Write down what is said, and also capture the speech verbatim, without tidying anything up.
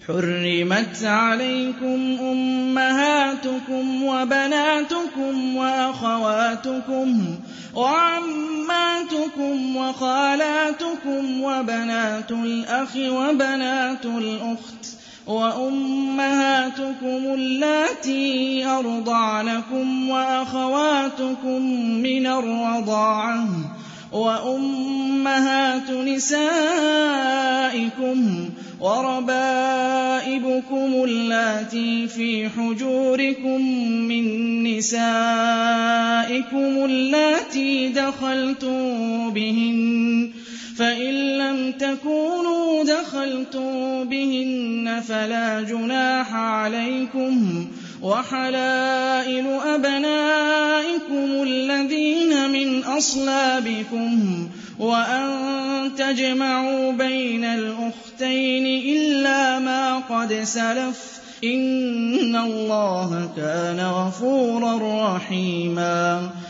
حُرِّمَتْ عَلَيْكُمْ أُمَّهَاتُكُمْ وَبَنَاتُكُمْ وَأَخَوَاتُكُمْ وَعَمَّاتُكُمْ وَخَالَاتُكُمْ وَبَنَاتُ الْأَخِ وَبَنَاتُ الْأُخْتِ وَأُمَّهَاتُكُمُ اللَّاتِي أَرْضَعْنَكُمْ وَأَخَوَاتُكُم مِّنَ الرَّضَاعَةِ وَأُمَّهَاتُ نِسَائِكُمْ وَرَبَائِبُكُمُ اللَّاتِي فِي حُجُورِكُم مِّن نِّسَائِكُمُ اللَّاتِي دَخَلْتُم بِهِنَّ فَإِن لَّمْ تَكُونُوا دَخَلْتُم بِهِنَّ فَلَا جُنَاحَ عَلَيْكُمْ وَحَلَائِلُ أَبْنَائِكُمُ الَّذِينَ مِنْ أَصْلَابِكُمْ وَأَن تَجْمَعُوا بَيْنَ الْأُخْتَيْنِ إِلَّا مَا قَدْ سَلَفَ ۚ إِنَّ اللَّهَ كَانَ غَفُورًا رَّحِيمًا